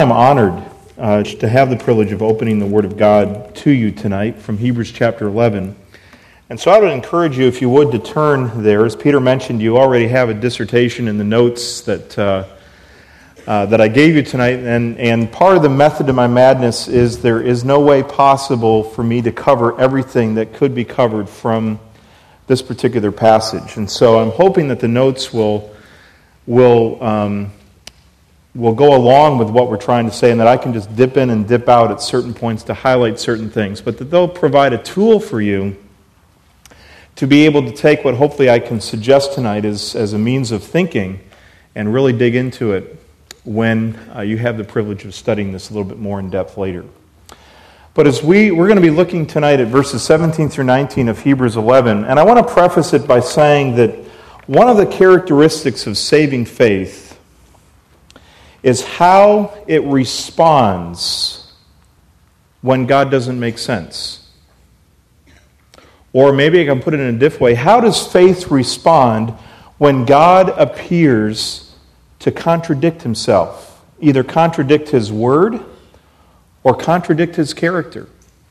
I'm honored to have the privilege of opening the Word of God to you tonight from Hebrews chapter 11. And so I would encourage you, if you would, to turn there. As Peter mentioned, you already have a dissertation in the notes that I gave you tonight. And part of the method of my madness is there is no way possible for me to cover everything that could be covered from this particular passage. And so I'm hoping that the notes will go along with what we're trying to say, and that I can just dip in and dip out at certain points to highlight certain things, but that they'll provide a tool for you to be able to take what hopefully I can suggest tonight as a means of thinking and really dig into it when you have the privilege of studying this a little bit more in depth later. But as we're going to be looking tonight at verses 17 through 19 of Hebrews 11, and I want to preface it by saying that one of the characteristics of saving faith is how it responds when God doesn't make sense. Or maybe I can put it in a different way. How does faith respond when God appears to contradict himself? Either contradict his word or contradict his character.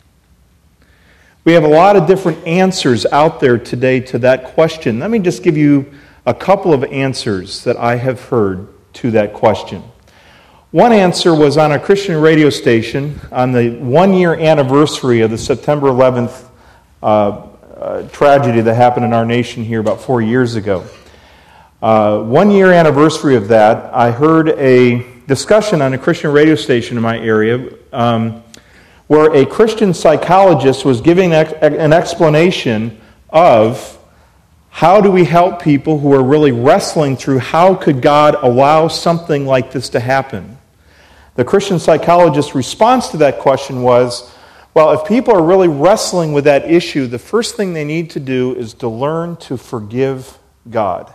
We have a lot of different answers out there today to that question. Let me just give you a couple of answers that I have heard to that question. One answer was on a Christian radio station on the 1-year anniversary of the September 11th tragedy that happened in our nation here about 4 years ago. 1-year anniversary of that, I heard a discussion on a Christian radio station in my area where a Christian psychologist was giving an explanation of how do we help people who are really wrestling through how could God allow something like this to happen. The Christian psychologist's response to that question was, well, if people are really wrestling with that issue, the first thing they need to do is to learn to forgive God.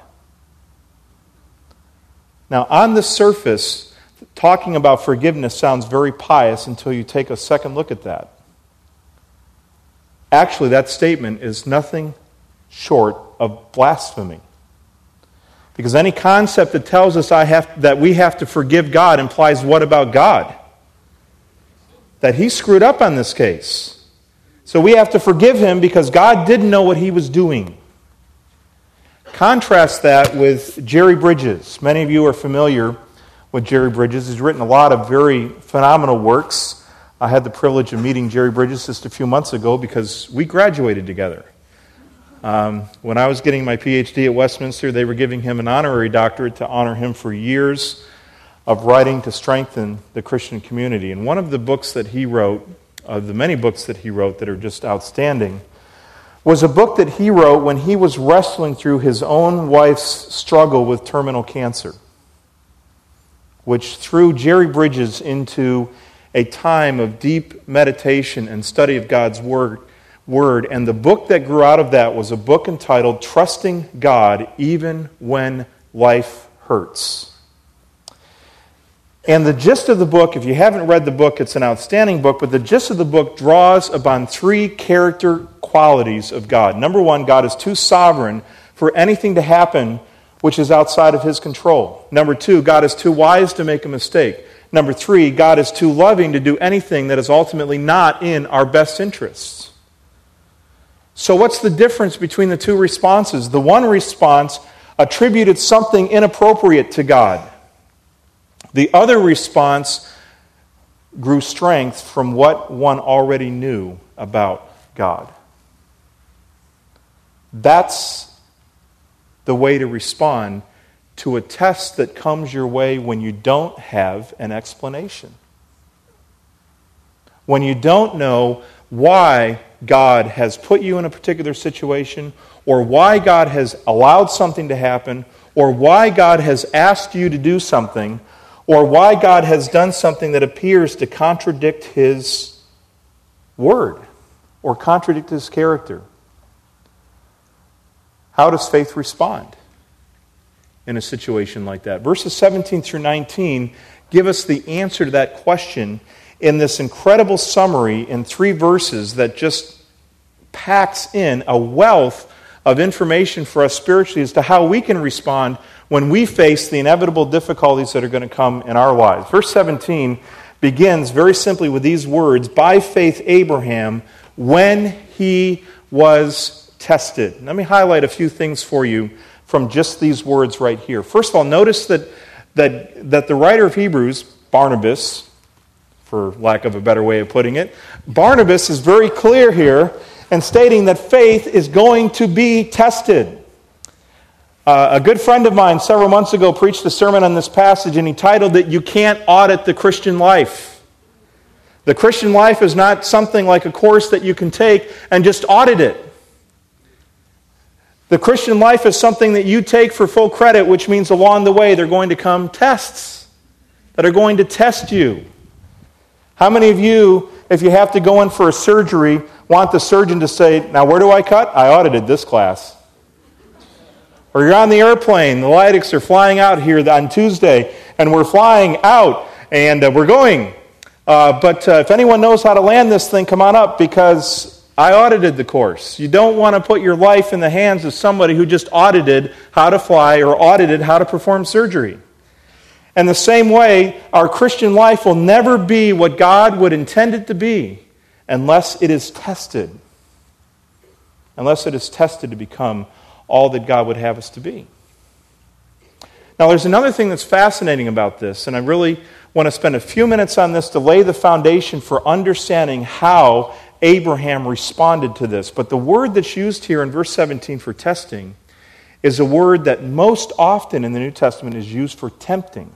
Now, on the surface, talking about forgiveness sounds very pious until you take a second look at that. Actually, that statement is nothing short of blasphemy. Because any concept that tells us that we have to forgive God implies what about God? That he screwed up on this case. So we have to forgive him because God didn't know what he was doing. Contrast that with Jerry Bridges. Many of you are familiar with Jerry Bridges. He's written a lot of very phenomenal works. I had the privilege of meeting Jerry Bridges just a few months ago because we graduated together. When I was getting my PhD at Westminster, they were giving him an honorary doctorate to honor him for years of writing to strengthen the Christian community. And one of the books that he wrote, of the many books that he wrote that are just outstanding, was a book that he wrote when he was wrestling through his own wife's struggle with terminal cancer, which threw Jerry Bridges into a time of deep meditation and study of God's Word. And the book that grew out of that was a book entitled Trusting God Even When Life Hurts. And the gist of the book, if you haven't read the book, it's an outstanding book, but the gist of the book draws upon three character qualities of God. Number one, God is too sovereign for anything to happen which is outside of his control. Number two, God is too wise to make a mistake. Number three, God is too loving to do anything that is ultimately not in our best interests. So what's the difference between the two responses? The one response attributed something inappropriate to God. The other response grew strength from what one already knew about God. That's the way to respond to a test that comes your way when you don't have an explanation. When you don't know why God has put you in a particular situation, or why God has allowed something to happen, or why God has asked you to do something, or why God has done something that appears to contradict his word or contradict his character. How does faith respond in a situation like that? Verses 17 through 19 give us the answer to that question in this incredible summary in 3 verses that just packs in a wealth of information for us spiritually as to how we can respond when we face the inevitable difficulties that are going to come in our lives. Verse 17 begins very simply with these words, by faith Abraham, when he was tested. Let me highlight a few things for you from just these words right here. First of all, notice that the writer of Hebrews, Barnabas, for lack of a better way of putting it, Barnabas is very clear here in stating that faith is going to be tested. A good friend of mine several months ago preached a sermon on this passage, and he titled it, "You Can't Audit the Christian Life." The Christian life is not something like a course that you can take and just audit it. The Christian life is something that you take for full credit, which means along the way there are going to come tests that are going to test you. How many of you, if you have to go in for a surgery, want the surgeon to say, "Now where do I cut? I audited this class." Or you're on the airplane, the Leidics are flying out here on Tuesday, and we're flying out, and we're going. But if anyone knows how to land this thing, come on up, because I audited the course. You don't want to put your life in the hands of somebody who just audited how to fly or audited how to perform surgery. And the same way, our Christian life will never be what God would intend it to be unless it is tested. Unless it is tested to become all that God would have us to be. Now, there's another thing that's fascinating about this, and I really want to spend a few minutes on this to lay the foundation for understanding how Abraham responded to this. But the word that's used here in verse 17 for testing is a word that most often in the New Testament is used for tempting.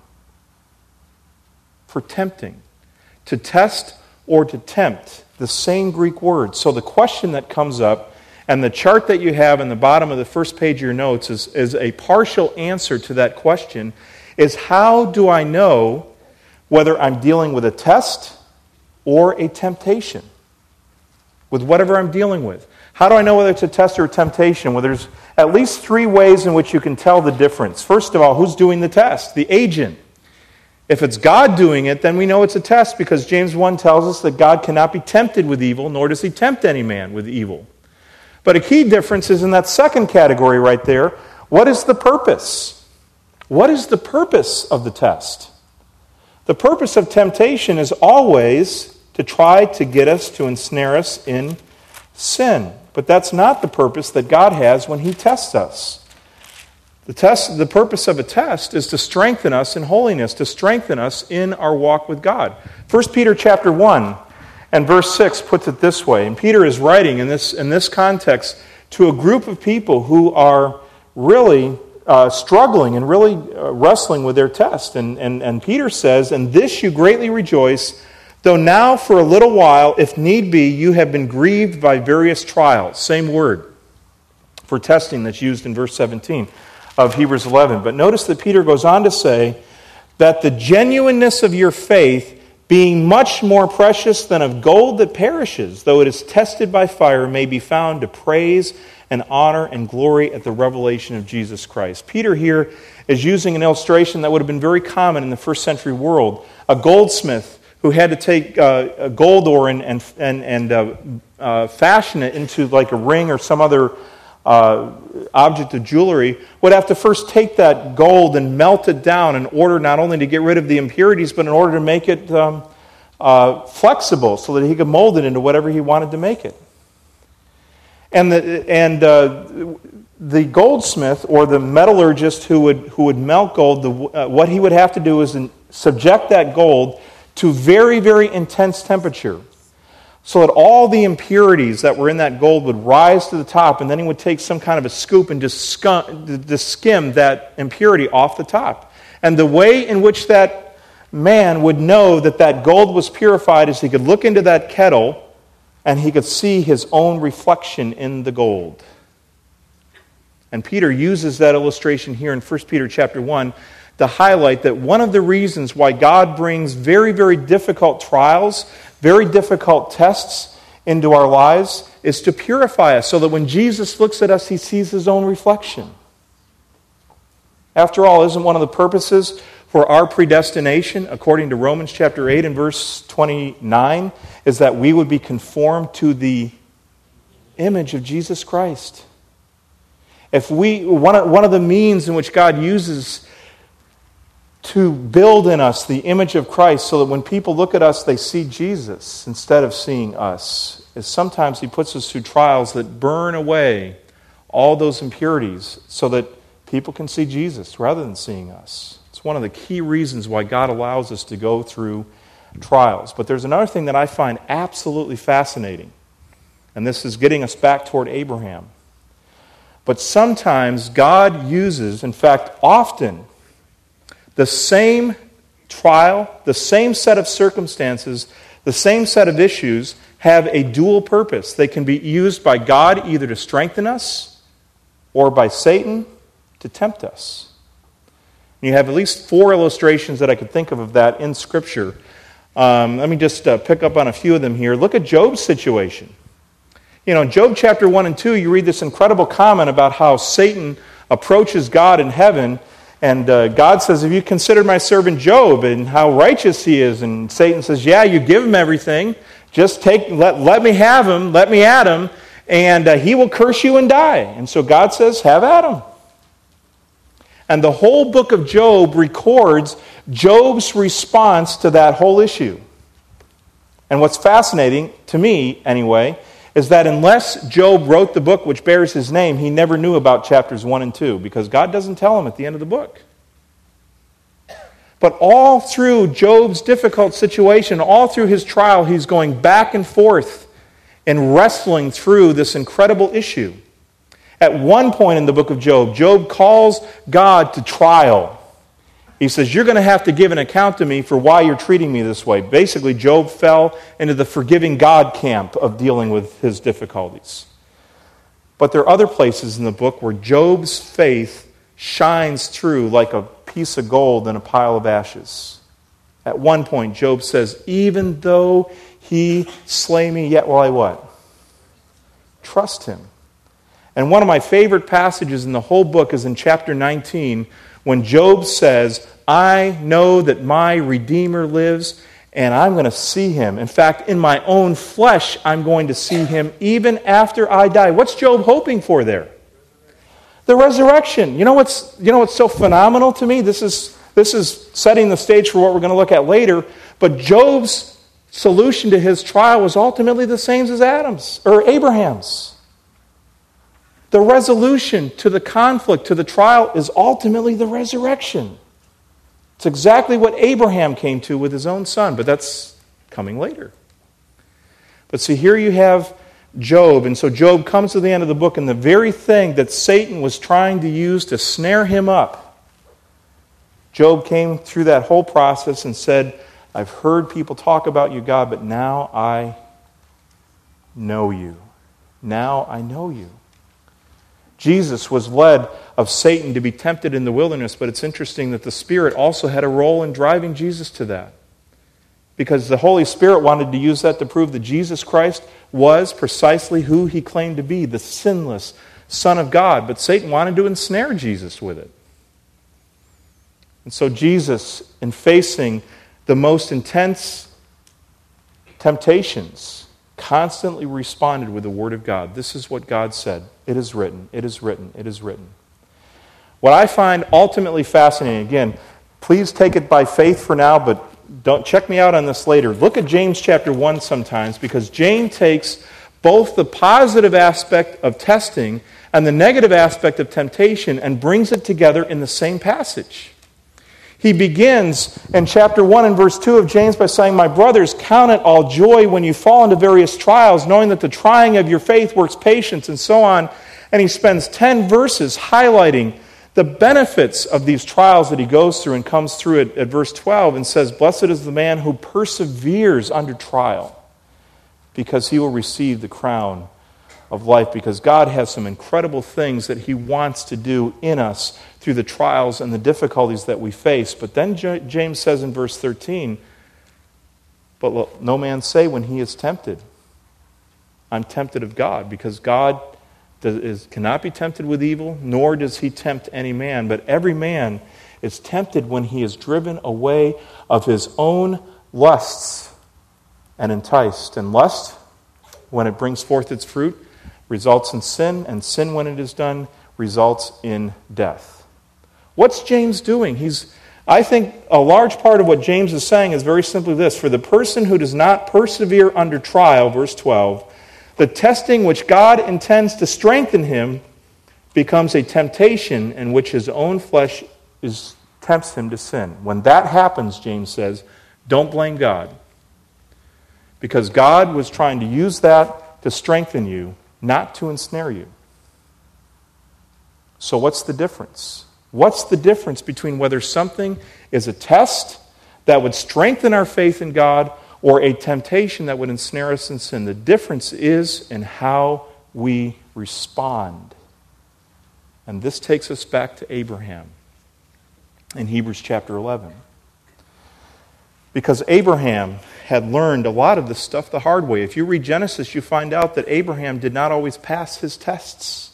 For tempting. To test or to tempt, the same Greek word. So the question that comes up, and the chart that you have in the bottom of the first page of your notes is a partial answer to that question, is how do I know whether I'm dealing with a test or a temptation? With whatever I'm dealing with. How do I know whether it's a test or a temptation? Well, there's at least three ways in which you can tell the difference. First of all, who's doing the test? The agent. If it's God doing it, then we know it's a test, because James 1 tells us that God cannot be tempted with evil, nor does he tempt any man with evil. But a key difference is in that second category right there. What is the purpose? What is the purpose of the test? The purpose of temptation is always to try to get us, to ensnare us in sin. But that's not the purpose that God has when he tests us. The purpose of a test is to strengthen us in holiness, to strengthen us in our walk with God. 1 Peter chapter 1 and verse 6 puts it this way. And Peter is writing in this context to a group of people who are really struggling and really wrestling with their test. And Peter says, "And this you greatly rejoice, though now for a little while, if need be, you have been grieved by various trials." Same word for testing that's used in verse 17 of Hebrews 11. But notice that Peter goes on to say that the genuineness of your faith, being much more precious than of gold that perishes, though it is tested by fire, may be found to praise and honor and glory at the revelation of Jesus Christ. Peter here is using an illustration that would have been very common in the first century world. A goldsmith who had to take a gold ore and fashion it into like a ring or some other object of jewelry, would have to first take that gold and melt it down in order not only to get rid of the impurities, but in order to make it flexible so that he could mold it into whatever he wanted to make it. And the goldsmith or the metallurgist who would melt gold, what he would have to do is subject that gold to very, very intense temperature, so that all the impurities that were in that gold would rise to the top, and then he would take some kind of a scoop and just skim that impurity off the top. And the way in which that man would know that that gold was purified is he could look into that kettle and he could see his own reflection in the gold. And Peter uses that illustration here in 1 Peter chapter 1 to highlight that one of the reasons why God brings very, very difficult trials, very difficult tests into our lives is to purify us, so that when Jesus looks at us, he sees his own reflection. After all, isn't one of the purposes for our predestination, according to Romans chapter 8 and verse 29, is that we would be conformed to the image of Jesus Christ? One of the means in which God uses to build in us the image of Christ so that when people look at us, they see Jesus instead of seeing us, is sometimes He puts us through trials that burn away all those impurities so that people can see Jesus rather than seeing us. It's one of the key reasons why God allows us to go through trials. But there's another thing that I find absolutely fascinating, and this is getting us back toward Abraham. But sometimes God uses, in fact, often, the same trial, the same set of circumstances, the same set of issues have a dual purpose. They can be used by God either to strengthen us or by Satan to tempt us. And you have at least 4 illustrations that I could think of that in Scripture. Let me just pick up on a few of them here. Look at Job's situation. In Job chapter 1 and 2, you read this incredible comment about how Satan approaches God in heaven, and God says, "Have you considered my servant Job and how righteous he is?" And Satan says, "Yeah, you give him everything. Just let me have him, let me at him, and he will curse you and die." And so God says, "Have at him." And the whole book of Job records Job's response to that whole issue. And what's fascinating, to me anyway, is that unless Job wrote the book which bears his name, he never knew about chapters 1 and 2, because God doesn't tell him at the end of the book. But all through Job's difficult situation, all through his trial, he's going back and forth and wrestling through this incredible issue. At one point in the book of Job, Job calls God to trial. He says, "You're going to have to give an account to me for why you're treating me this way." Basically, Job fell into the forgiving God camp of dealing with his difficulties. But there are other places in the book where Job's faith shines through like a piece of gold in a pile of ashes. At one point, Job says, "Even though he slay me, yet will I" what? Trust him. And one of my favorite passages in the whole book is in chapter 19, when Job says, "I know that my Redeemer lives, and I'm going to see him. In fact, in my own flesh, I'm going to see him even after I die." What's Job hoping for there? The resurrection. You know what's so phenomenal to me? This is setting the stage for what we're going to look at later. But Job's solution to his trial was ultimately the same as Abraham's. The resolution to the conflict, to the trial, is ultimately the resurrection. It's exactly what Abraham came to with his own son, but that's coming later. But see, here you have Job, and so Job comes to the end of the book, and the very thing that Satan was trying to use to snare him up, Job came through that whole process and said, "I've heard people talk about you, God, but now I know you. Now I know you." Jesus was led of Satan to be tempted in the wilderness, but it's interesting that the Spirit also had a role in driving Jesus to that. Because the Holy Spirit wanted to use that to prove that Jesus Christ was precisely who he claimed to be, the sinless Son of God. But Satan wanted to ensnare Jesus with it. And so Jesus, in facing the most intense temptations, constantly responded with the Word of God. This is what God said. It is written, it is written, it is written. What I find ultimately fascinating, again, please take it by faith for now, but don't check me out on this later. Look at James chapter 1 sometimes, because James takes both the positive aspect of testing and the negative aspect of temptation and brings it together in the same passage. He begins in chapter 1 and verse 2 of James by saying, "My brothers, count it all joy when you fall into various trials, knowing that the trying of your faith works patience," and so on. And he spends 10 verses highlighting the benefits of these trials that he goes through, and comes through at verse 12 and says, "Blessed is the man who perseveres under trial, because he will receive the crown of life," because God has some incredible things that he wants to do in us through the trials and the difficulties that we face. But then James says in verse 13, "But let no man say when he is tempted, I'm tempted of God," because God cannot be tempted with evil, nor does he tempt any man. But every man is tempted when he is driven away of his own lusts and enticed. And lust, when it brings forth its fruit, results in sin, and sin, when it is done, results in death. What's James doing? I think a large part of what James is saying is very simply this. For the person who does not persevere under trial, verse 12, the testing which God intends to strengthen him becomes a temptation in which his own flesh tempts him to sin. When that happens, James says, don't blame God. Because God was trying to use that to strengthen you, not to ensnare you. So what's the difference? What's the difference between whether something is a test that would strengthen our faith in God or a temptation that would ensnare us in sin? The difference is in how we respond. And this takes us back to Abraham in Hebrews chapter 11. Because Abraham had learned a lot of this stuff the hard way. If you read Genesis, you find out that Abraham did not always pass his tests.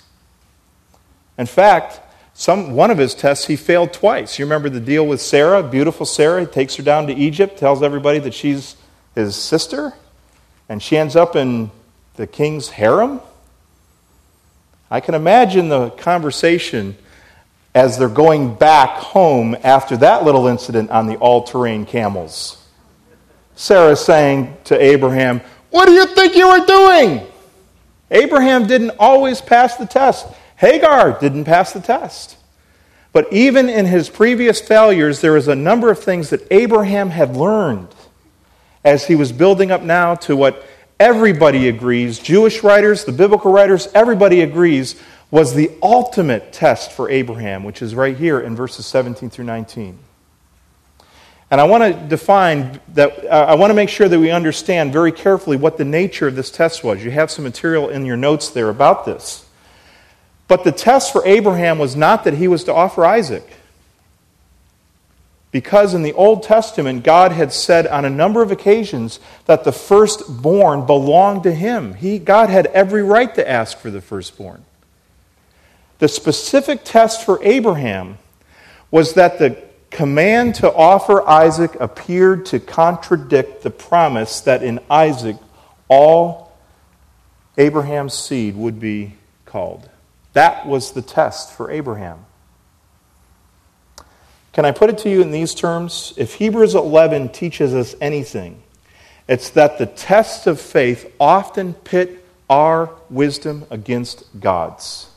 In fact, one of his tests he failed twice. You remember the deal with Sarah, beautiful Sarah. He takes her down to Egypt, tells everybody that she's his sister, and she ends up in the king's harem. I can imagine the conversation as they're going back home after that little incident on the all-terrain camels. Sarah saying to Abraham, "What do you think you were doing?" Abraham didn't always pass the test. Hagar didn't pass the test. But even in his previous failures, there was a number of things that Abraham had learned as he was building up now to what everybody agrees, Jewish writers, the biblical writers, everybody agrees, was the ultimate test for Abraham, which is right here in verses 17 through 19. And I want to define that, I want to make sure that we understand very carefully what the nature of this test was. You have some material in your notes there about this. But the test for Abraham was not that he was to offer Isaac. Because in the Old Testament, God had said on a number of occasions that the firstborn belonged to him. God had every right to ask for the firstborn. The specific test for Abraham was that the command to offer Isaac appeared to contradict the promise that in Isaac all Abraham's seed would be called. That was the test for Abraham. Can I put it to you in these terms? If Hebrews 11 teaches us anything, it's that the tests of faith often pit our wisdom against God's.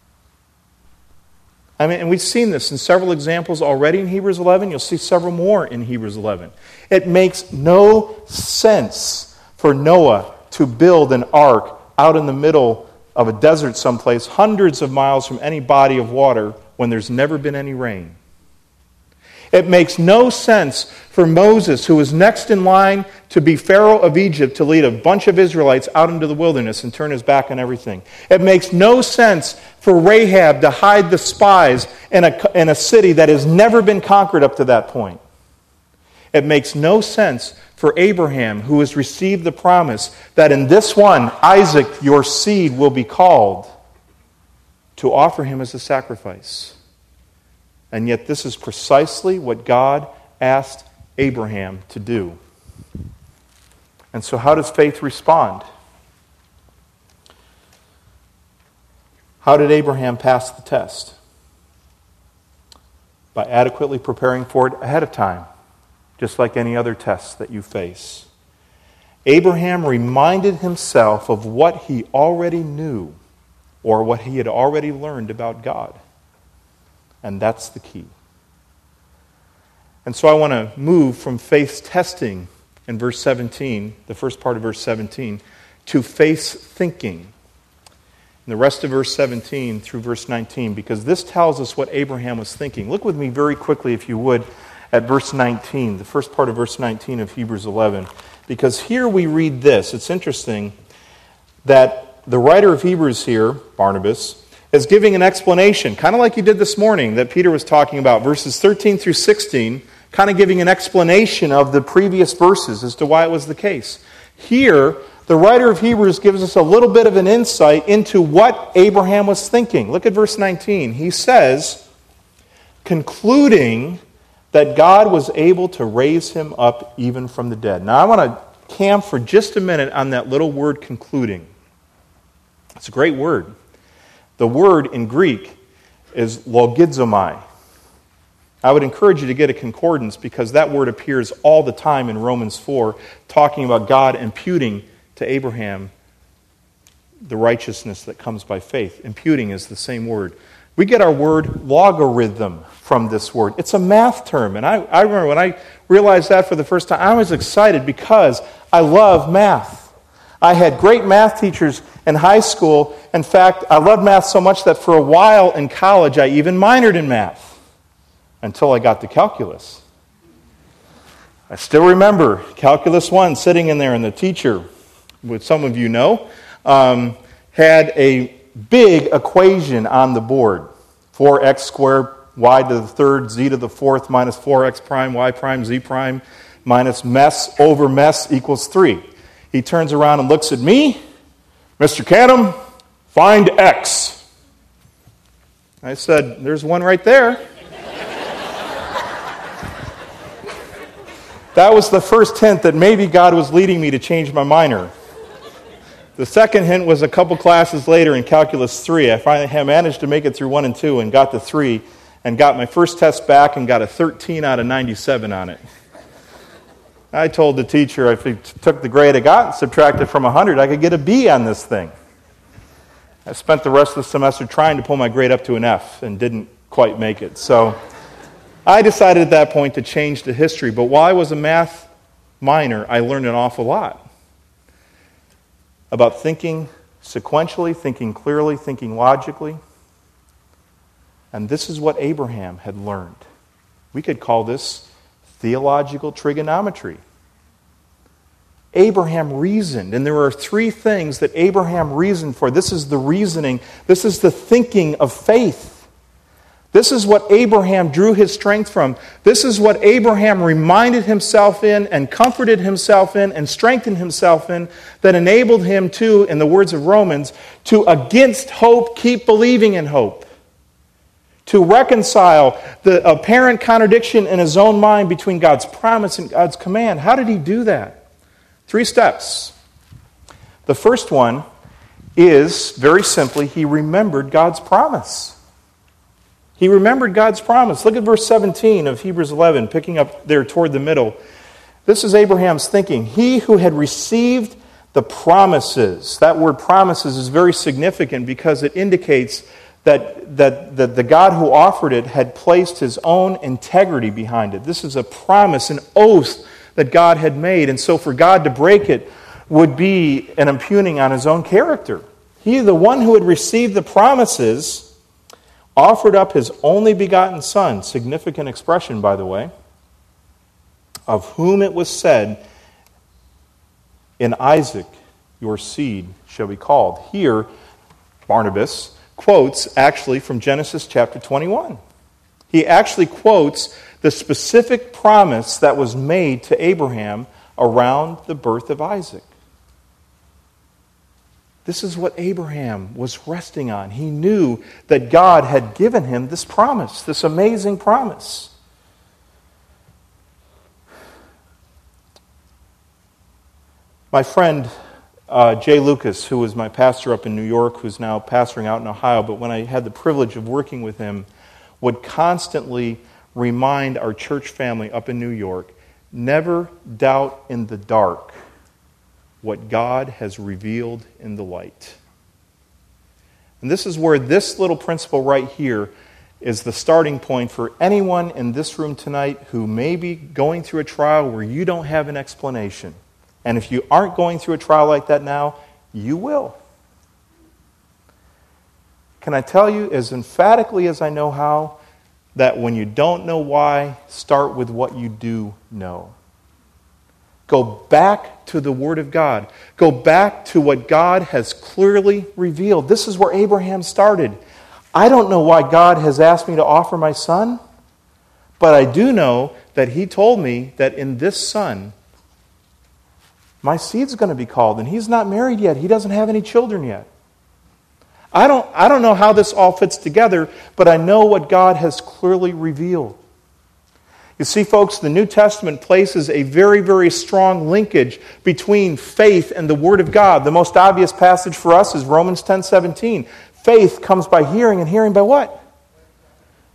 And we've seen this in several examples already in Hebrews 11. You'll see several more in Hebrews 11. It makes no sense for Noah to build an ark out in the middle of a desert someplace, hundreds of miles from any body of water, when there's never been any rain. It makes no sense for Moses, who was next in line to be Pharaoh of Egypt, to lead a bunch of Israelites out into the wilderness and turn his back on everything. It makes no sense for Rahab to hide the spies in a city that has never been conquered up to that point. It makes no sense for Abraham, who has received the promise that in this one, Isaac, your seed will be called, to offer him as a sacrifice. And yet this is precisely what God asked Abraham to do. And so how does faith respond? How did Abraham pass the test? By adequately preparing for it ahead of time, just like any other test that you face. Abraham reminded himself of what he already knew, or what he had already learned about God. And that's the key. And so I want to move from faith testing in verse 17, the first part of verse 17, to faith thinking in the rest of verse 17 through verse 19, because this tells us what Abraham was thinking. Look with me very quickly, if you would, at verse 19, the first part of verse 19 of Hebrews 11, because here we read this. It's interesting that the writer of Hebrews here, Barnabas, is giving an explanation, kind of like he did this morning that Peter was talking about, verses 13 through 16, kind of giving an explanation of the previous verses as to why it was the case. Here, the writer of Hebrews gives us a little bit of an insight into what Abraham was thinking. Look at verse 19. He says, concluding that God was able to raise him up even from the dead. Now I want to camp for just a minute on that little word concluding. It's a great word. The word in Greek is logizomai. I would encourage you to get a concordance because that word appears all the time in Romans 4, talking about God imputing to Abraham the righteousness that comes by faith. Imputing is the same word. We get our word logarithm from this word. It's a math term. And I remember when I realized that for the first time, I was excited because I love math. I had great math teachers in high school. In fact, I loved math so much that for a while in college, I even minored in math until I got to calculus. I still remember Calculus 1 sitting in there, and the teacher, which some of you know, had a big equation on the board. 4x squared, y to the third, z to the fourth, minus 4x prime, y prime, z prime, minus mess over mess equals 3. He turns around and looks at me. Mr. Canham, find x. I said, there's one right there. That was the first hint that maybe God was leading me to change my minor. The second hint was a couple classes later in Calculus 3. I finally managed to make it through 1 and 2 and got to 3 and got my first test back and got a 13 out of 97 on it. I told the teacher if he took the grade I got and subtracted from 100, I could get a B on this thing. I spent the rest of the semester trying to pull my grade up to an F and didn't quite make it. So I decided at that point to change to history. But while I was a math minor, I learned an awful lot about thinking sequentially, thinking clearly, thinking logically. And this is what Abraham had learned. We could call this theological trigonometry. Abraham reasoned, and there are 3 things that Abraham reasoned for. This is the reasoning. This is the thinking of faith. This is what Abraham drew his strength from. This is what Abraham reminded himself in and comforted himself in and strengthened himself in that enabled him to, in the words of Romans, to against hope keep believing in hope. To reconcile the apparent contradiction in his own mind between God's promise and God's command. How did he do that? 3 steps. The first one is, very simply, he remembered God's promise. He remembered God's promise. Look at verse 17 of Hebrews 11, picking up there toward the middle. This is Abraham's thinking. He who had received the promises. That word promises is very significant because it indicates that the God who offered it had placed his own integrity behind it. This is a promise, an oath that God had made. And so for God to break it would be an impugning on his own character. He, the one who had received the promises, offered up his only begotten son, significant expression, by the way, of whom it was said, in Isaac your seed shall be called. Here, Barnabas quotes actually from Genesis chapter 21. He actually quotes the specific promise that was made to Abraham around the birth of Isaac. This is what Abraham was resting on. He knew that God had given him this promise, this amazing promise. My friend Jay Lucas, who was my pastor up in New York, who's now pastoring out in Ohio, but when I had the privilege of working with him, would constantly remind our church family up in New York, never doubt in the dark what God has revealed in the light. And this is where this little principle right here is the starting point for anyone in this room tonight who may be going through a trial where you don't have an explanation. And if you aren't going through a trial like that now, you will. Can I tell you as emphatically as I know how, that when you don't know why, start with what you do know. Go back to the Word of God. Go back to what God has clearly revealed. This is where Abraham started. I don't know why God has asked me to offer my son, but I do know that He told me that in this son, my seed's going to be called, and he's not married yet. He doesn't have any children yet. I don't know how this all fits together, but I know what God has clearly revealed. You see, folks, the New Testament places a very, very strong linkage between faith and the Word of God. The most obvious passage for us is Romans 10:17. Faith comes by hearing, and hearing by what?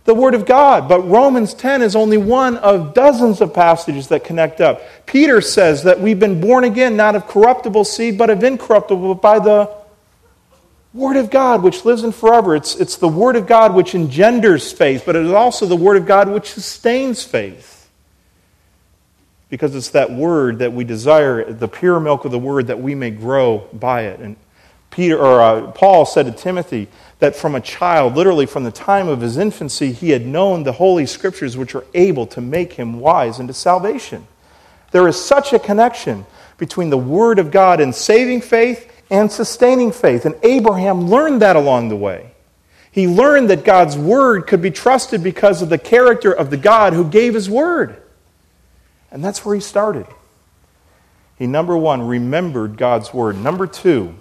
the Word of God. But Romans 10 is only one of dozens of passages that connect up. Peter says that we've been born again, not of corruptible seed, but of incorruptible, by the Word of God, which lives in forever. It's the Word of God which engenders faith, but it is also the Word of God which sustains faith. Because it's that Word that we desire, the pure milk of the Word, that we may grow by it. And Paul said to Timothy that from a child, literally from the time of his infancy, he had known the Holy Scriptures which are able to make him wise unto salvation. There is such a connection between the Word of God and saving faith and sustaining faith. And Abraham learned that along the way. He learned that God's Word could be trusted because of the character of the God who gave His Word. And that's where he started. He, number one, remembered God's Word. Number two,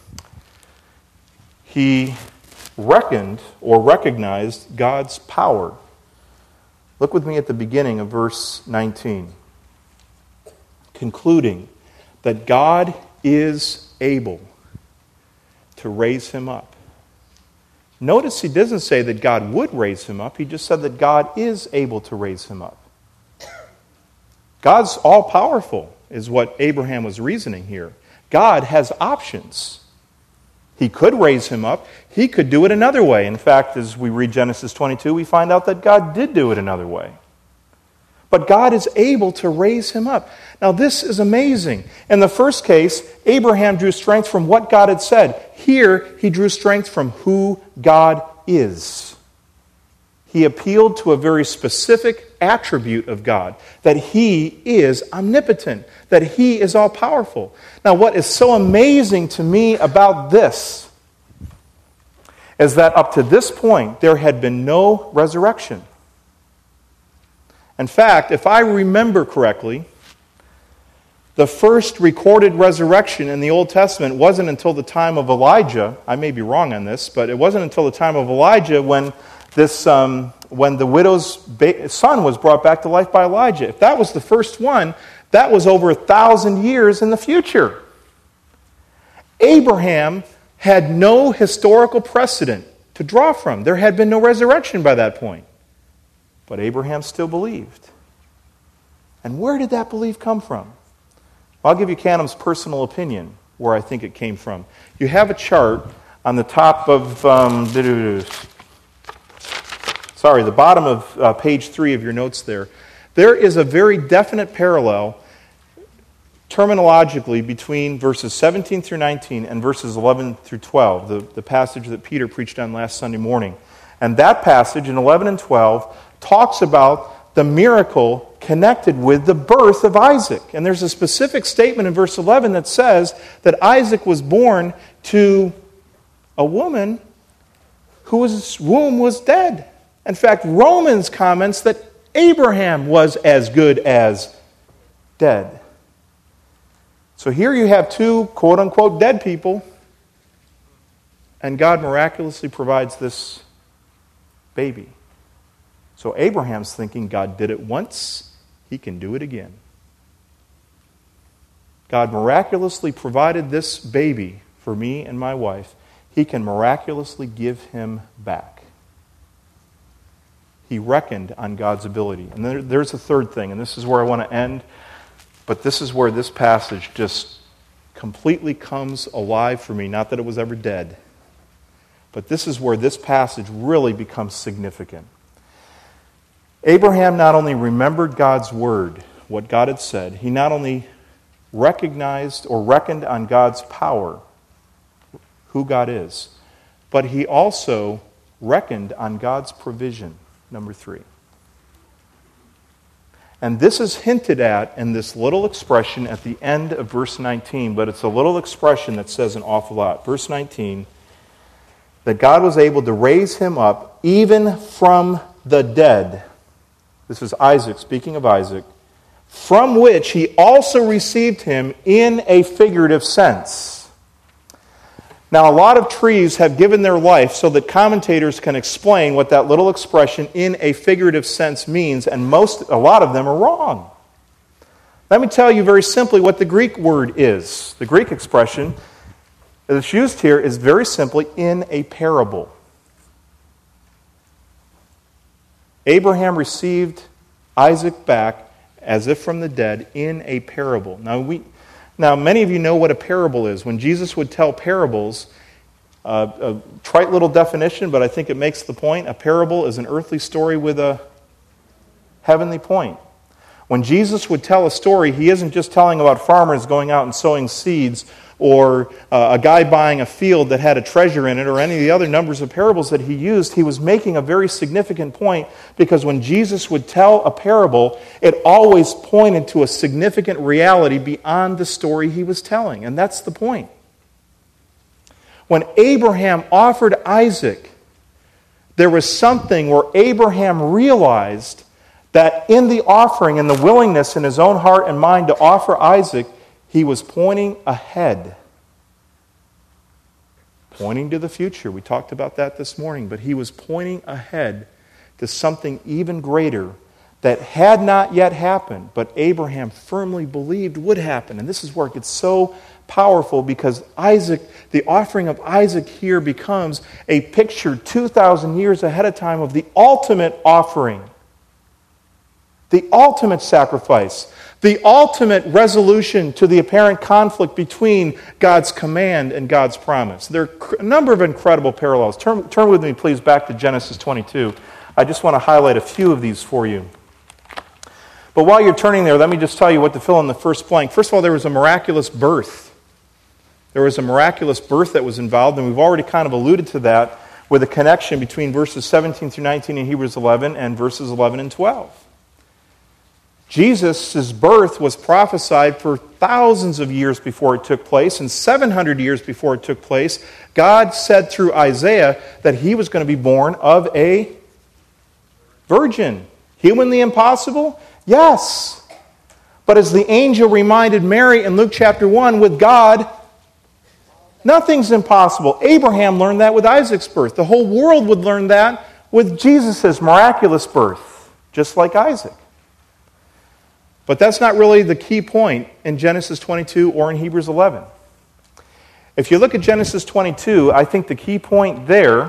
he reckoned or recognized God's power. Look with me at the beginning of verse 19. Concluding that God is able to raise him up. Notice he doesn't say that God would raise him up. He just said that God is able to raise him up. God's all-powerful is what Abraham was reasoning here. God has options. He could raise him up. He could do it another way. In fact, as we read Genesis 22, we find out that God did do it another way. But God is able to raise him up. Now, this is amazing. In the first case, Abraham drew strength from what God had said. Here, he drew strength from who God is. He appealed to a very specific attribute of God, that He is omnipotent, that He is all-powerful. Now, what is so amazing to me about this is that up to this point, there had been no resurrection. In fact, if I remember correctly, the first recorded resurrection in the Old Testament wasn't until the time of Elijah. I may be wrong on this, but it wasn't until the time of Elijah when the widow's son was brought back to life by Elijah. If that was the first one, that was over 1,000 years in the future. Abraham had no historical precedent to draw from. There had been no resurrection by that point. But Abraham still believed. And where did that belief come from? Well, I'll give you Canham's personal opinion where I think it came from. You have a chart on the top of the bottom of page 3 of your notes there. There is a very definite parallel terminologically between verses 17 through 19 and verses 11 through 12, the passage that Peter preached on last Sunday morning. And that passage in 11 and 12 talks about the miracle connected with the birth of Isaac. And there's a specific statement in verse 11 that says that Isaac was born to a woman whose womb was dead. In fact, Romans comments that Abraham was as good as dead. So here you have two quote-unquote dead people, and God miraculously provides this baby. So Abraham's thinking God did it once, He can do it again. God miraculously provided this baby for me and my wife. He can miraculously give him back. He reckoned on God's ability. And there's a third thing, and this is where I want to end, but this is where this passage just completely comes alive for me. Not that it was ever dead, but this is where this passage really becomes significant. Abraham not only remembered God's word, what God had said, he not only recognized or reckoned on God's power, who God is, but he also reckoned on God's provision. Number 3. And this is hinted at in this little expression at the end of verse 19, but it's a little expression that says an awful lot. Verse 19, that God was able to raise him up even from the dead. This is Isaac, speaking of Isaac, from which he also received him in a figurative sense. Now, a lot of trees have given their life so that commentators can explain what that little expression in a figurative sense means, and a lot of them are wrong. Let me tell you very simply what the Greek word is. The Greek expression that's used here is very simply in a parable. Abraham received Isaac back as if from the dead in a parable. Now, many of you know what a parable is. When Jesus would tell parables, a trite little definition, but I think it makes the point. A parable is an earthly story with a heavenly point. When Jesus would tell a story, he isn't just telling about farmers going out and sowing seeds or a guy buying a field that had a treasure in it or any of the other numbers of parables that he used. He was making a very significant point because when Jesus would tell a parable, it always pointed to a significant reality beyond the story he was telling. And that's the point. When Abraham offered Isaac, there was something where Abraham realized that in the offering and the willingness in his own heart and mind to offer Isaac, he was pointing ahead, pointing to the future. We talked about that this morning, but he was pointing ahead to something even greater that had not yet happened, but Abraham firmly believed would happen. And this is where it gets so powerful because Isaac, the offering of Isaac here becomes a picture 2,000 years ahead of time of the ultimate offering, the ultimate sacrifice, the ultimate resolution to the apparent conflict between God's command and God's promise. There are a number of incredible parallels. Turn with me, please, back to Genesis 22. I just want to highlight a few of these for you. But while you're turning there, let me just tell you what to fill in the first blank. First of all, there was a miraculous birth. There was a miraculous birth that was involved, and we've already kind of alluded to that with a connection between verses 17 through 19 in Hebrews 11 and verses 11 and 12. Jesus' birth was prophesied for thousands of years before it took place, and 700 years before it took place, God said through Isaiah that he was going to be born of a virgin. Humanly impossible? Yes. But as the angel reminded Mary in Luke chapter 1, with God, nothing's impossible. Abraham learned that with Isaac's birth. The whole world would learn that with Jesus' miraculous birth, just like Isaac. But that's not really the key point in Genesis 22 or in Hebrews 11. If you look at Genesis 22, I think the key point there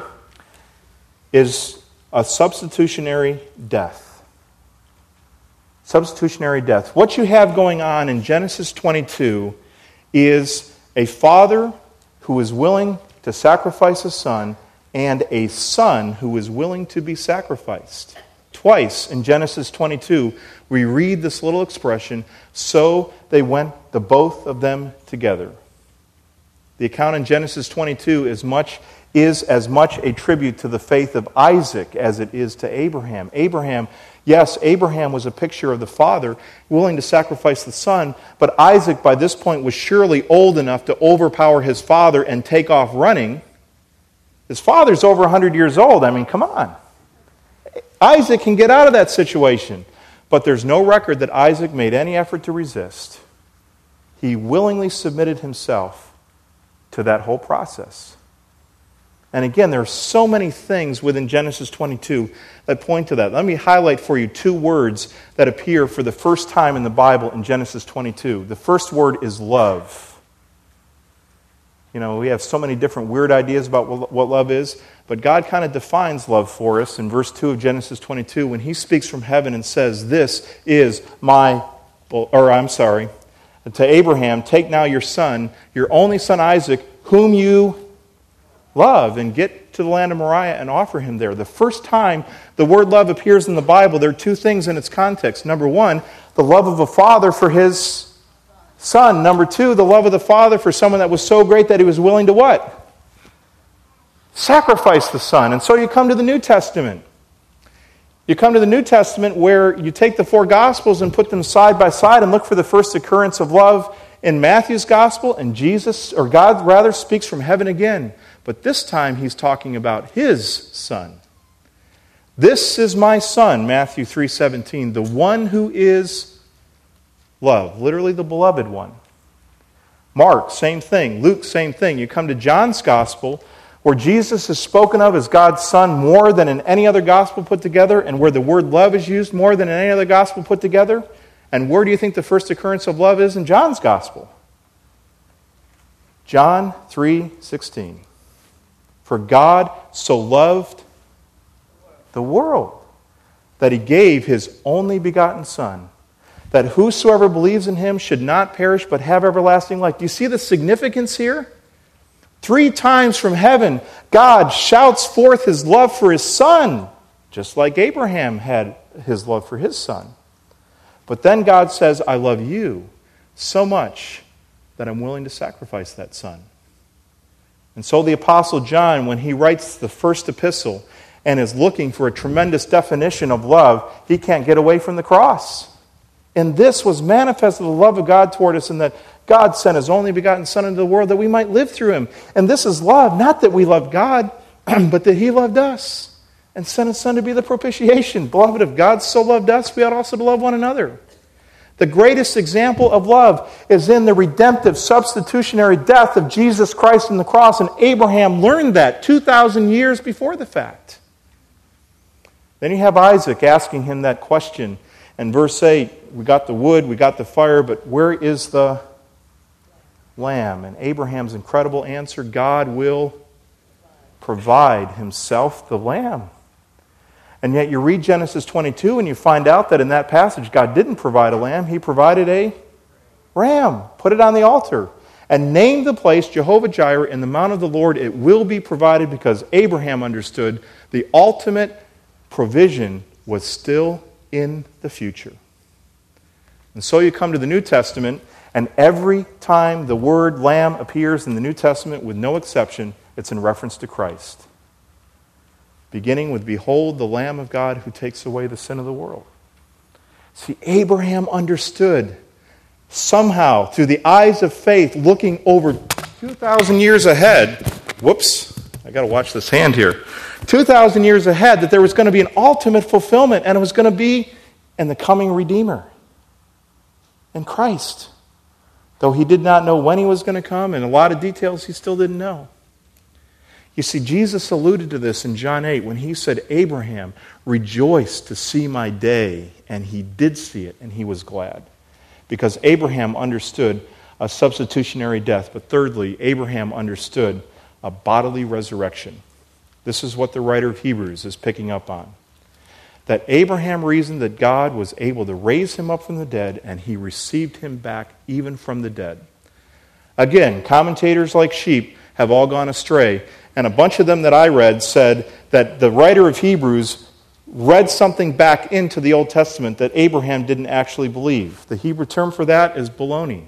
is a substitutionary death. Substitutionary death. What you have going on in Genesis 22 is a father who is willing to sacrifice a son and a son who is willing to be sacrificed. Twice in Genesis 22, we read this little expression, so they went the both of them together. The account in Genesis 22 is as much a tribute to the faith of Isaac as it is to Abraham. Abraham was a picture of the father willing to sacrifice the son, but Isaac by this point was surely old enough to overpower his father and take off running. His father's over 100 years old. I mean, come on. Isaac can get out of that situation. But there's no record that Isaac made any effort to resist. He willingly submitted himself to that whole process. And again, there are so many things within Genesis 22 that point to that. Let me highlight for you two words that appear for the first time in the Bible in Genesis 22. The first word is love. You know, we have so many different weird ideas about what love is, but God kind of defines love for us in verse 2 of Genesis 22 when he speaks from heaven and says, "This is to Abraham, take now your son, your only son Isaac, whom you love, and get to the land of Moriah and offer him there." The first time the word love appears in the Bible, there are two things in its context. Number one, the love of a father for his son. Number two, the love of the father for someone that was so great that he was willing to what? Sacrifice the son. And so you come to the New Testament. You come to the New Testament where you take the four Gospels and put them side by side and look for the first occurrence of love in Matthew's Gospel, and God rather speaks from heaven again. But this time he's talking about his son. "This is my son," Matthew 3:17, "the one who is love," literally the beloved one. Mark, same thing. Luke, same thing. You come to John's Gospel, where Jesus is spoken of as God's Son more than in any other Gospel put together, and where the word love is used more than in any other Gospel put together. And where do you think the first occurrence of love is in John's Gospel? John 3:16. "For God so loved the world that he gave his only begotten Son, that whosoever believes in him should not perish but have everlasting life. Do you see the significance here? 3 times from heaven, God shouts forth his love for his Son, just like Abraham had his love for his son. But then God says, I love you so much that I'm willing to sacrifice that son. And so the Apostle John, when he writes the first epistle and is looking for a tremendous definition of love, he can't get away from the cross. And this was manifested the love of God toward us, in that God sent his only begotten Son into the world that we might live through him. And this is love, not that we loved God, but that he loved us and sent his Son to be the propitiation. Beloved, if God so loved us, we ought also to love one another. The greatest example of love is in the redemptive, substitutionary death of Jesus Christ on the cross, and Abraham learned that 2,000 years before the fact. Then you have Isaac asking him that question. In verse 8, we got the wood, we got the fire, but where is the lamb? And Abraham's incredible answer, God will provide himself the lamb. And yet you read Genesis 22 and you find out that in that passage God didn't provide a lamb, he provided a ram, put it on the altar, and named the place Jehovah-Jireh, in the mount of the Lord it will be provided, because Abraham understood the ultimate provision was still in the future. And so you come to the New Testament, and every time the word lamb appears in the New Testament, with no exception, it's in reference to Christ. Beginning with, behold, the Lamb of God who takes away the sin of the world. See, Abraham understood somehow, through the eyes of faith, looking over 2,000 years ahead. Whoops, I got to watch this hand here. 2,000 years ahead, that there was going to be an ultimate fulfillment, and it was going to be in the coming Redeemer, in Christ. Though he did not know when he was going to come, and a lot of details he still didn't know. You see, Jesus alluded to this in John 8 when he said, Abraham rejoiced to see my day, and he did see it, and he was glad. Because Abraham understood a substitutionary death. But thirdly, Abraham understood a bodily resurrection. This is what the writer of Hebrews is picking up on. That Abraham reasoned that God was able to raise him up from the dead, and he received him back even from the dead. Again, commentators like sheep have all gone astray. And a bunch of them that I read said that the writer of Hebrews read something back into the Old Testament that Abraham didn't actually believe. The Hebrew term for that is baloney.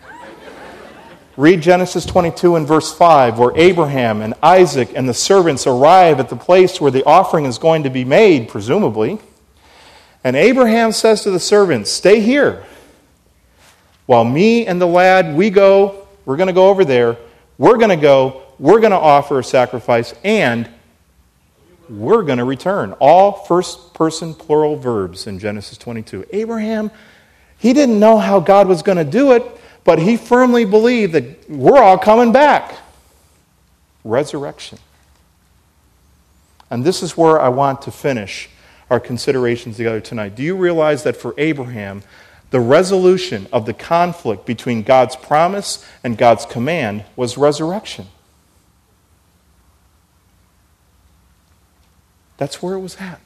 Read Genesis 22 and verse 5, where Abraham and Isaac and the servants arrive at the place where the offering is going to be made, presumably. And Abraham says to the servants, stay here, while me and the lad, we're going to go over there, we're going to offer a sacrifice, and we're going to return. All first-person plural verbs in Genesis 22. Abraham, he didn't know how God was going to do it, but he firmly believed that we're all coming back. Resurrection. And this is where I want to finish our considerations together tonight. Do you realize that for Abraham, the resolution of the conflict between God's promise and God's command was resurrection? That's where it was at.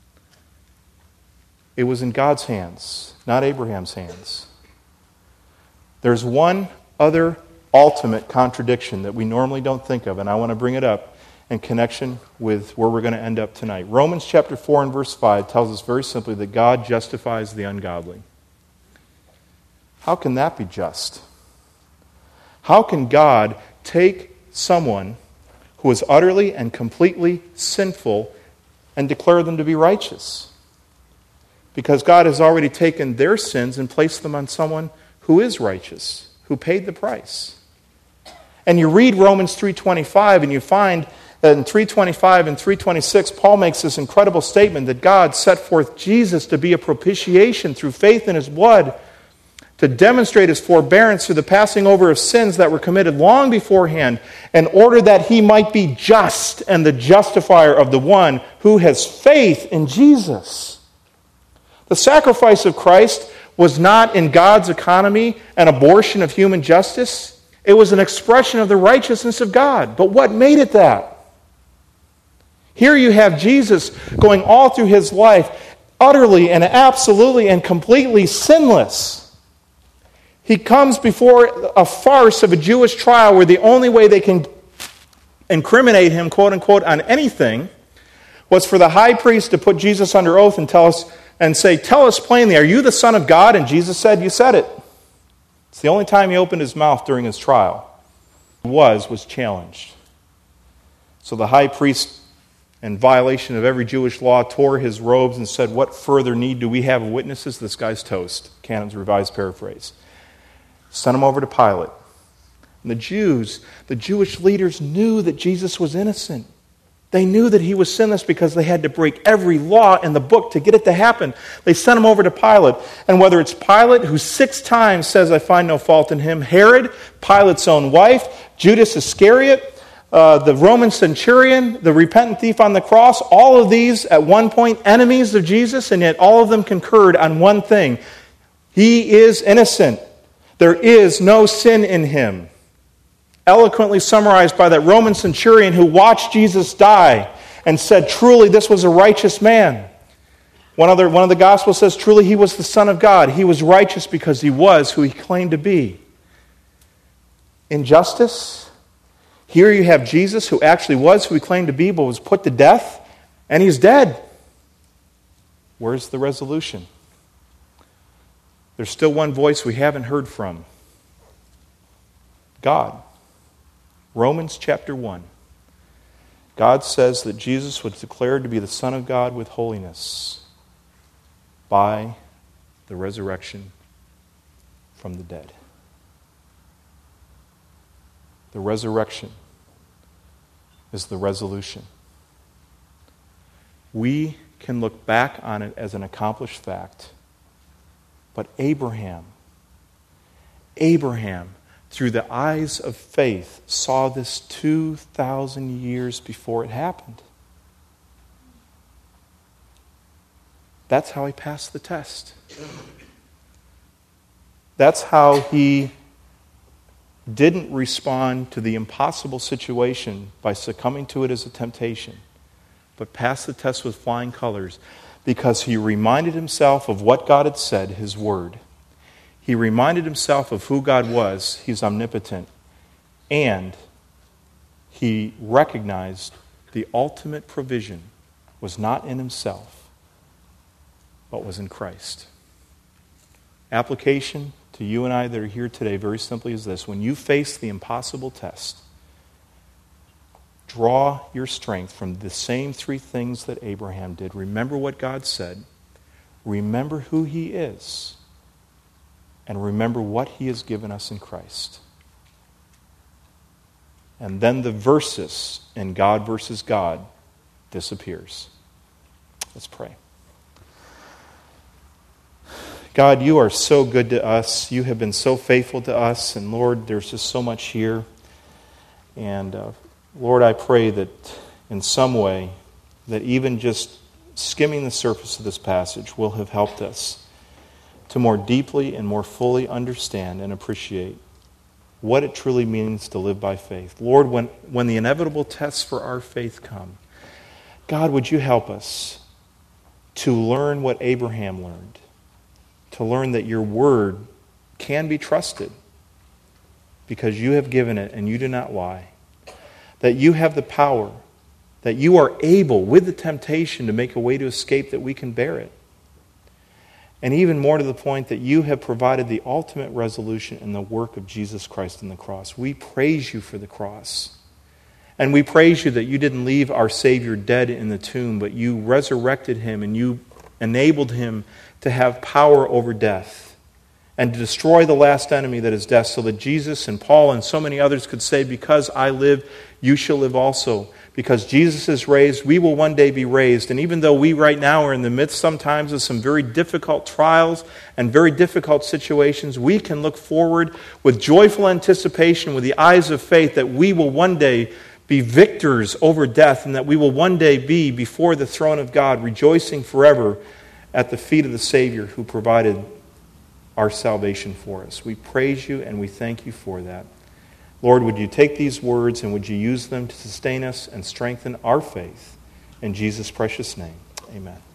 It was in God's hands, not Abraham's hands. There's one other ultimate contradiction that we normally don't think of, and I want to bring it up in connection with where we're going to end up tonight. Romans chapter 4 and verse 5 tells us very simply that God justifies the ungodly. How can that be just? How can God take someone who is utterly and completely sinful and declare them to be righteous? Because God has already taken their sins and placed them on someone who is righteous, who paid the price. And you read Romans 3:25 and you find that in 3:25 and 3:26, Paul makes this incredible statement that God set forth Jesus to be a propitiation through faith in his blood, to demonstrate his forbearance through the passing over of sins that were committed long beforehand, in order that he might be just and the justifier of the one who has faith in Jesus. The sacrifice of Christ was not, in God's economy, an abortion of human justice. It was an expression of the righteousness of God. But what made it that? Here you have Jesus going all through his life utterly and absolutely and completely sinless. He comes before a farce of a Jewish trial where the only way they can incriminate him, quote unquote, on anything was for the high priest to put Jesus under oath and say, tell us plainly, are you the Son of God? And Jesus said, you said it. It's the only time he opened his mouth during his trial. Was challenged. So the high priest, in violation of every Jewish law, tore his robes and said, what further need do we have of witnesses? This guy's toast. Cannon's Revised Paraphrase. Sent him over to Pilate. And the Jewish leaders knew that Jesus was innocent. They knew that he was sinless because they had to break every law in the book to get it to happen. They sent him over to Pilate. And whether it's Pilate, who 6 times says, I find no fault in him, Herod, Pilate's own wife, Judas Iscariot, the Roman centurion, the repentant thief on the cross, all of these at one point enemies of Jesus, and yet all of them concurred on one thing. He is innocent. There is no sin in him. Eloquently summarized by that Roman centurion who watched Jesus die and said, truly, this was a righteous man. One of the Gospels says, truly, he was the Son of God. He was righteous because he was who he claimed to be. Injustice? Here you have Jesus, who actually was who he claimed to be, but was put to death, and he's dead. Where's the resolution? There's still one voice we haven't heard from. God. Romans chapter 1. God says that Jesus was declared to be the Son of God with holiness by the resurrection from the dead. The resurrection is the resolution. We can look back on it as an accomplished fact, but Abraham, through the eyes of faith, saw this 2,000 years before it happened. That's how he passed the test. That's how he didn't respond to the impossible situation by succumbing to it as a temptation, but passed the test with flying colors because he reminded himself of what God had said, his word. He reminded himself of who God was. He's omnipotent. And he recognized the ultimate provision was not in himself, but was in Christ. Application to you and I that are here today very simply is this. When you face the impossible test, draw your strength from the same 3 things that Abraham did. Remember what God said. Remember who he is. And remember what he has given us in Christ. And then the versus in God versus God disappears. Let's pray. God, you are so good to us. You have been so faithful to us. And Lord, there's just so much here. And Lord, I pray that in some way, that even just skimming the surface of this passage will have helped us to more deeply and more fully understand and appreciate what it truly means to live by faith. Lord, when the inevitable tests for our faith come, God, would you help us to learn what Abraham learned, to learn that your word can be trusted because you have given it and you do not lie, that you have the power, that you are able, with the temptation, to make a way to escape that we can bear it. And even more to the point that you have provided the ultimate resolution in the work of Jesus Christ on the cross. We praise you for the cross. And we praise you that you didn't leave our Savior dead in the tomb, but you resurrected him and you enabled him to have power over death and to destroy the last enemy that is death, so that Jesus and Paul and so many others could say, because I live, you shall live also. Because Jesus is raised, we will one day be raised. And even though we right now are in the midst sometimes of some very difficult trials and very difficult situations, we can look forward with joyful anticipation, with the eyes of faith, that we will one day be victors over death and that we will one day be before the throne of God, rejoicing forever at the feet of the Savior who provided our salvation for us. We praise you and we thank you for that. Lord, would you take these words and would you use them to sustain us and strengthen our faith? In Jesus' precious name, amen.